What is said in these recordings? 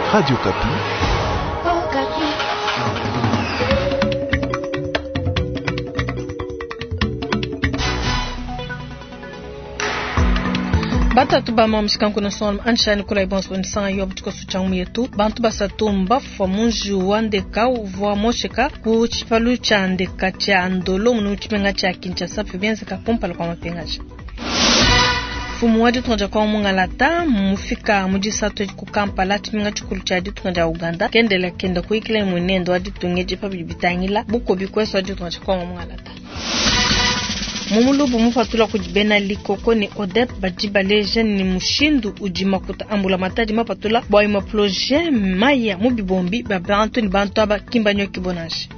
Radio Kapi. Bata tuba mamshika kuna son anshani kula ibons bon sang yob tuko suchangu yetu bantu basatumba famunju wande ka uvwa mosheka ku chipalu chande kacha ndolo munu chimenga cha Kinshasa fibenza ka pompa kwa mapengaje fumu wadi tunja kwa mungalata mufika mujisato ku Kampala chimenga chukulu cha di tunja Uganda kendela kenda kuikile munendo wadi tungeje pa bitangila buko bikweso wadi tunja kwa mungalata Mumulubu mufatula kujibena likoko ni odep bajiba lejen ni mushindu ujimakuta ambula matadi mapatula boy maploje maya mubibombi babantu ni bantu aba kimbanyo kibonaje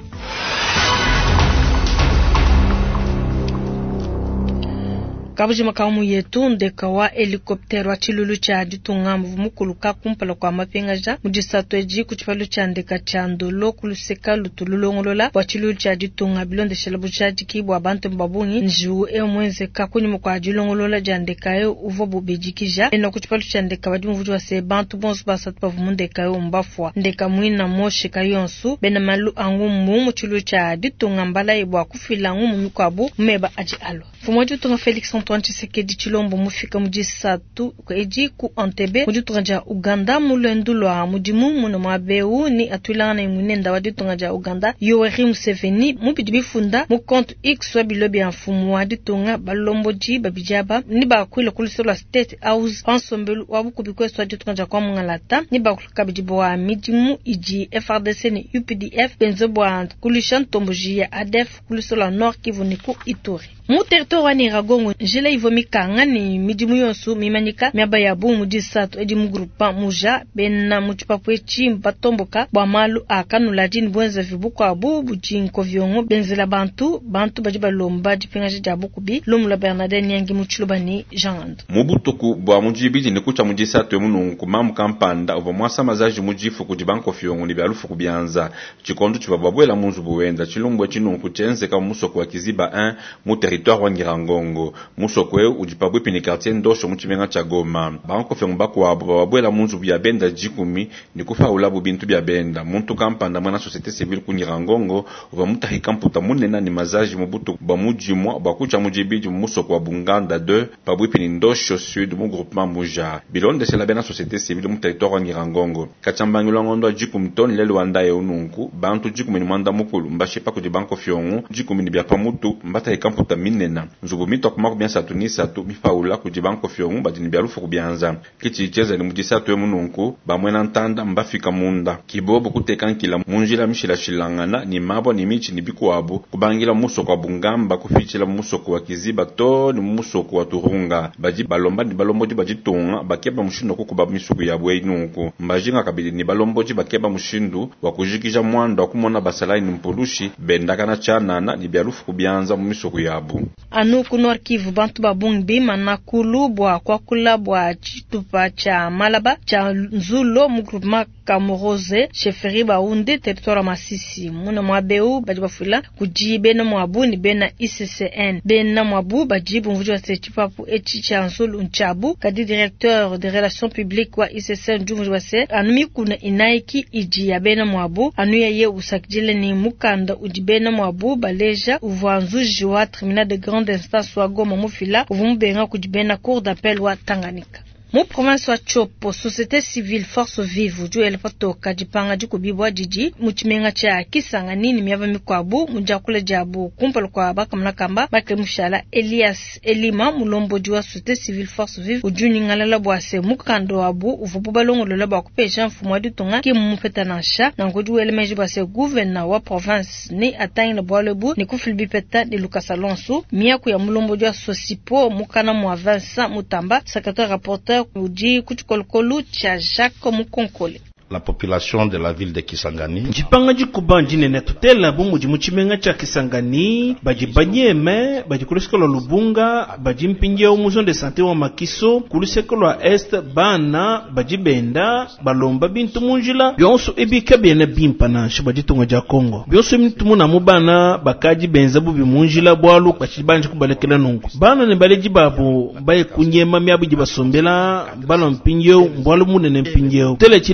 Kabuji makamu yetu ndeka wa helikoptero wa chilulu cha ditungambu mukuluka kumpala kwa mapengaja mujisato eji kuchipalu cha ndeka cha ndolo kuluseka lutululongolola wa chilulu cha ditunga bilonde shelabu cha dikibu wa bantu mbabungi njiu mwenze kakunyimu kwa jilongolola jandeka yo uvobu bejikija eno kuchipalu cha ndeka wadi mvuju wa se bantu bonsu basatu pavumu ndeka yo mbafwa ndeka mwina moshe kayonsu bena malu angumu muchilulu cha ditunga mbala ibwa kufila ngumu mkwabu mmeba aji alo fumoju tunga Felix Antoine Tshisekedi Chilombo mufika mujisatu kwa eji ku Entebbe mujutunga Uganda mulendulwa mujimu muno mabeu ni atulana imunenda wadi tunga Uganda Yoweri Museveni mubidibifunda mu compte X wa bilobi anfumu wadi tunga balomboji babijaba ni bakwile kulisolo State House ensemble wabukubikweso wadi tunga kwa mungalata ni bakulukabijibo wa mijimu iji FRDC ni UPDF benzobwa kulishan tomboji ya ADF kulisolo Nord Kivu niku Ituri mu territoire ni Ragongo jele ivomikanga ni midimu yonsu mimanyika miabayabu mujisatu edi mugrupa muja benna muchipapwe chimba tomboka bwa malu akanula jini bwenza vibuko abu bujinko vyongo benzela bantu bajiba lomba jipingaje jabu kubi lomula Bernardin Nyangi muchulubani Jean Mubutuku bwa mujibiji ni kucha mujisatu emunungu mamu kampanda uva mwasa mazaji mujifu kujibanko vyongo ni bialufu kubianza chikondu chibababwela munzu buwenda chilumbwe chinungu chenze kama musoko wa Kiziba 1 mu territoire wa Ngirangongo musokwe ujipabwe pini quartier ndosho muchimenga cha Goma banko fe mbako abo babwela munzu bya benda jikumi ni kufa ulabu bintu bya benda muntu kampanda mwana societe civile ku Ngirangongo uva mutahika mputa munena ni mazaji mubutu ba mujimwa bakucha mujibiji musoko wa Bunganda 2 pabwe pini ndosho sud mu groupement muja bilonde c'est la bena societe civile mu territoire wa Ngirangongo kachambangilo ngondo jikumtoni lelo wandaye ununku bantu jikumi ni mwanda mukulu mbashipa ku banko fyongu jikumi ni bya pamutu mbata ikamputa minena nzubu mito kumako bien satunisa tu mifaula kujibanko fyongu badini bialufu kubianza kichi cheza ni mujisatu emununku bamwena ntanda mbafika munda kibobo kutekankila munjila mishila shilangana ni mabo ni michi ni bikuabu kubangila musoko wa Bungamba kufichila musoko wa Kiziba to ni musoko wa Turunga baji balomba ni balomboji bajitunga bakeba mushindo kukuba misuku ya bwe inunku mbajinga kabili ni balomboji bakeba mushindu wakujikija mwanda wakumona basalai ni mpulushi bendakana chanana ni bialufu kubianza mumisuku yabu anu kunor Kivu bantu babungbi manakulu bwa kwa kula bwa chitupa cha Malaba cha Nzulo mu groupement Kamoroze cheferi baunde territoire Masisi muna mwabeu bajibafula kujibe na mwabu ni bena ICCN bena mwabu bajibu mvujo wa sechipapu echi cha Nzulo nchabu kadi directeur de relations publiques wa ICCN jumvujo wa se anumi kuna inaiki iji ya bena mwabu anu ye usakjile ni mukanda ujibena mwabu baleja uvanzuji wa tribunal de grande instance wa Goma mufila uvumubenga kujibena cour d'appel wa Tanganyika mu province wa Chopo société civile force vive ju elpatoka jipanga jikubibwa jiji muchimenga cha Kisanga nini myava mikwabu mujakule jabu kumpalo kwa bakamna kamba bakle mushala Elias Elima mulombo jwa société civile force vive ujuni ngalala bwase mukando abu uvubu balongo lolaba kupesha mfumo ditunga ki mupetanansha nangoju elemeji base gouverneur wa province ni atangina bwalebu ni kufilbi peta de Lucas Alonso miaku ya mulombo jwa Sosipo mukana mwa Vincent Mutamba secrétaire rapporteur uji kuchukolokolu cha Jacques Mukonkole. La population de la ville de Kisangani njipanga jikubanji nene tutela bumu jimuchimenga cha Kisangani bajibanyeme bajikulisikolo Lubunga bajimpinje umuzo de santé wa Makiso kulisikolo est bana bajibenda balomba bintu munjila byonso ebika byene bimpana shibajitunga ja Kongo byonso mintu na mubana bakaji benza bubi munjila bwalu bachibanje kubalekela nungu bana ne baleji babu baye kunyema myabu jibasombela balo mpinje mbwalu munene mpinje tele chileje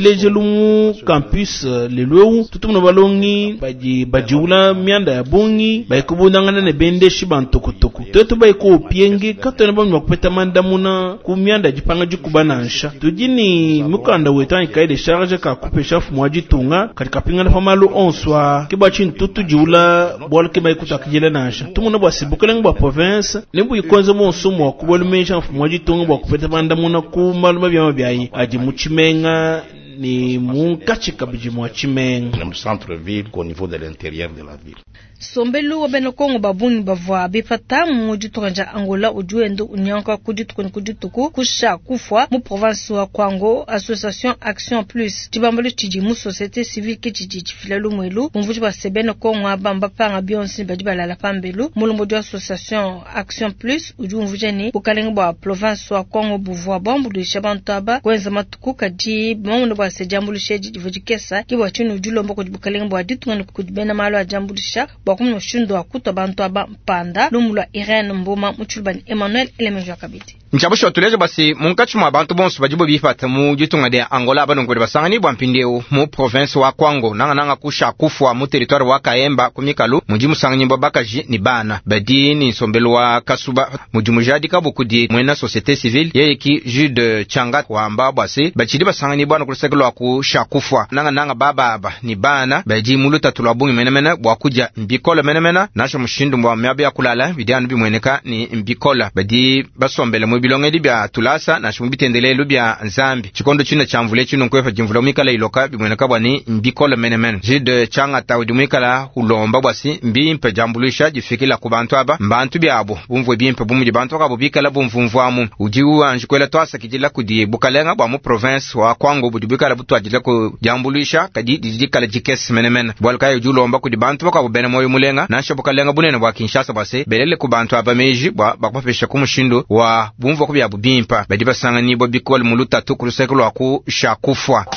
mu campus lelweu tutumuna balongi bajiula mianda ya bungi baikubundangana ne bende shibantokotoko tetu baiko pienge katona bamwa kupeta mandamuna ku mianda jipanga jikubanansha tujini mukanda wetani kaide charge ka kupesha fumwaji tunga katika pingana famalu onswa kibachin tutu jiula bol ke baikuta kijela nansha tumuna bwasibukeleng bwa province nembu ikonze mo sumo kubolumesha fumwaji tunga bwa kupeta mandamuna ku maluma byama byayi aji muchimenga ni munkachika bijimwa chimenga le centre-ville au niveau de l'intérieur de la ville. Sombelu wabeno kongo babuni bavwa bifata mujutukanja Angola ujuendo unyanka kujituku kusha kufwa mu province wa Kwango association Action Plus tibambalo tiji mu société civile kitiji chifilalo mwelu mvuji ba sebeno kongo abamba panga bionsi badibala la pambelu mulumbo de association Action Plus uju mvujeni bukalenga ba province wa Kwango buvwa bombu de shabantaba kwenza matuku kaji mamuno ba sejambulu sheji divujikesa kiwa chinu ujulombo kujibukalenga ba ditungana kujibena malo ajambulisha bakumu shindo akuta bantu abapanda lumula Irene Mboma muchulbani Emmanuel Elemejo akabiti nchabusho tuleje basi munkachi mwa bantu bonso bajibo bifata mu jitunga de Angola abanongwe basangani bwampindeo mu province wa Kwango nanga kusha kufwa mu territoire wa Kaemba kumikalu mujimu sangani babakaji ni bana badi ni sombelo wa Kasuba mujimu jadi kabukudi mwena société civile yeki Jude Changa kwamba basi bachidi basangani bwana kusekelo wa kusha kufwa nanga baba ni bana badi muluta tulabungi menemena bwakuja mbikola menemena nasho mushindu mwa myabe ya kulala bidianu bimweneka ni mbikola badi basombele bilonge libya tulasa na shumbitendele lubya nzambi chikondo china chamvule chino nkwefa jimvula umikala iloka bimweneka bwani mbikola menemena Jide Changa tawdi umikala hulomba bwasi mbimpe jambulisha jifikila kubantu aba mbantu byabo bumvwe bimpe bumuji bantu akabo bikala bumvumvwamu ujiwu anjikwela twasa kijila kudi bukalenga bwa mu province wa Kwango budi bikala butu ajila ku jambulisha kadi dijikala jikes menemena bwalka yujulomba kudi bantu bakabo bene moyo mulenga nasha bukalenga bunene bwa Kinshasa bwase belele kubantu aba meji bwa bakupesha kumushindo wa bumva kubya bubimpa badi basanga nibo bikol muluta tukurusekelo aku shakufwa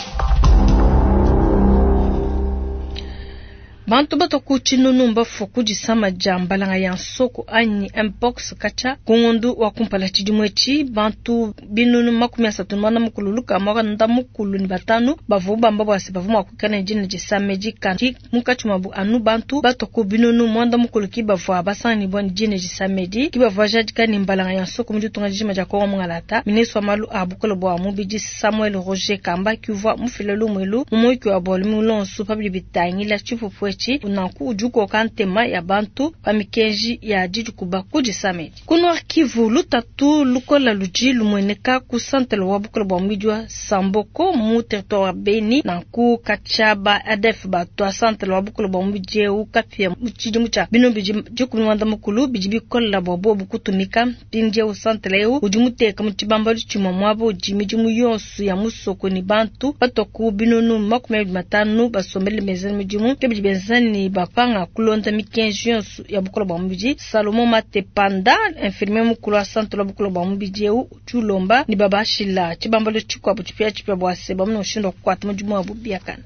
bantu batoku chinunumba foku jisama jambalanga ya soko anyi mpox kacha kungundu wa kumpala chidimwechi bantu binunu makumia satunumana mukululuka mwaka nda mukulu ni batanu bavuba mbabo wasi bavuma kukana jina jisameji kanti mukachumabu anu bantu batoku binunu mwanda mukuluki bavuwa basani bwani jina jisameji kibavuwa jadika ni mbalanga ya soko mjutunga jima jakowa mngalata ministwa malu abukolo bwa mubiji Samuel Roger Kamba kiuwa mufilelu mwelu mumuiki wa bolu mulonsu pabili bitangi la chifu pwechi unanku ujuko kantema ya bantu pamikenji ya jiju kuba kujisameji kuno Kivu lutatu lukola luji lumweneka ku santel wa bukolo bwa mwijwa Samboko mu territoire Beni nanku Kachaba ADF batwa santel wa bukolo bwa mwijwe ukapia mchiji mucha bino biji jikumwanda mukulu bijibi kola bobo bukutumika pinje u santel eu ujumuteka mchibamba luchimo mwabo jimiji muyonsu ya musoko ni bantu batoku binonu makume matanu basombele mezani mjimu kebiji benzani bapanga kulonda mikenji yonsu ya bukolo bwa mwijwe Salomo Matepanda infirmier mukulu wa santel wa bukolo bwa mwijwe eu chulomba ni babashila chibamba luchikwa buchipia chipia bwase bamuno shindo kukwata mjimu wa bubiakana.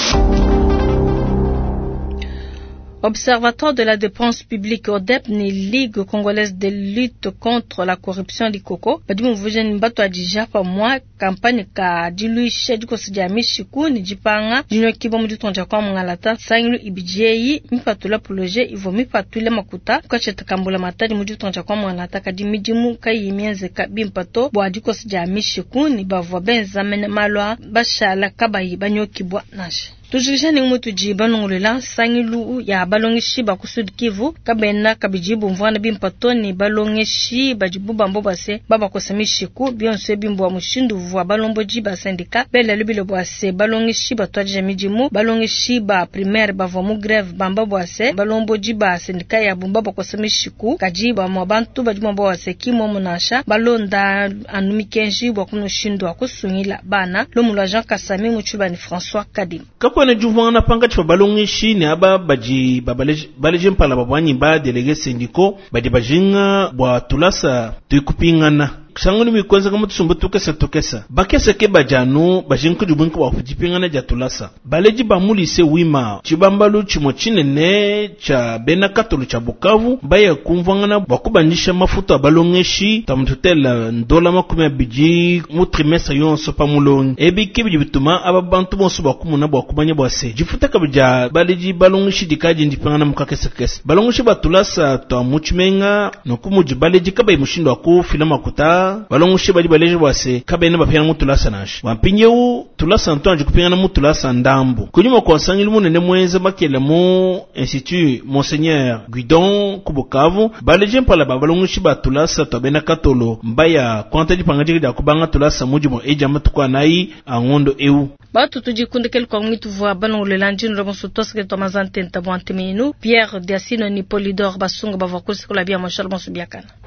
Observatoire de la dépense publique ODEP ni Ligue congolaise de lutte contre la corruption Likoko badimu vujeni mbato ajijapa mwa kampani ka diluisha jiko sijamishi ku ni jipanga jinyo kibo mjutonja kwa mngalata sanglu ibijei mipatula proje ivo mipatule makuta kacheta kambula matadi mjutonja kwa mngalata kadimijimu kayimienze kabimpato bwa jiko sijamishi ku ni bavwa benza mene malwa bashala kabayi banyo kibwa nashe tujishani umutu jibanungulila sangilu ya balongishi bakusud Kivu kabena kabijibu mvwana bimpatoni balongishi bajibu bambo base baba kosamishi ku bionse bimbo wa mushindu vwa balombo jiba sindika bela lubilo bwase balongishi batwaje mijimu balongishi ba primaire bavo mu greve bamba bwase balombo jiba sindika ya bumba bakosamishi ku kajiba mu bantu bajibu bwase kimo munasha balonda anumikenji bwa kumushindu akusungila bana lomula Jean Kasami muchubani François Kadim kone juvanga na panga chwa balongishi ni aba baji baleje mpala babwanyi ba delege sindiko badi bajinga bwa tulasa tuikupingana sanguni mi kwanza kama tusumbu tokesa bakesa ke bajanu bajinku jubunku wa kujipingana jatulasa baleji bamuli se wima chibambalu chimo chinene cha bena katolu cha Bukavu baya kumvangana bakubanisha mafuta balongeshi tamututela ndola makumi biji mu trimestre yonso pamulongi ebi kibi bituma ababantu bonso bakumuna bakubanya bose jifuta kabija baleji balongeshi dikaji ndipangana mukakesa kesa balongeshi batulasa to muchimenga nokumuji baleji kabayi mushindo aku filama kuta balongeshi bali baleji bose kabayi na bapyana mutulasa nashi wampinyewu tulasa ntonje kupingana mutulasa ndambo kunyuma kwa sangili munene mweza makela mu institut Monseigneur Guidon kubukavu baleji mpala babalongeshi batulasa to bena katolo mbaya kwanta jipangaji ja kubanga tulasa mujimo ejama tukwa nai angondo eu batu tujikunde kel kwa ngitu vwa bano lelandino ramoso toske to mazantenta bwantemenu Pierre Diasino ni Polydor basunga bavakusi kula bia mashal bonso biakana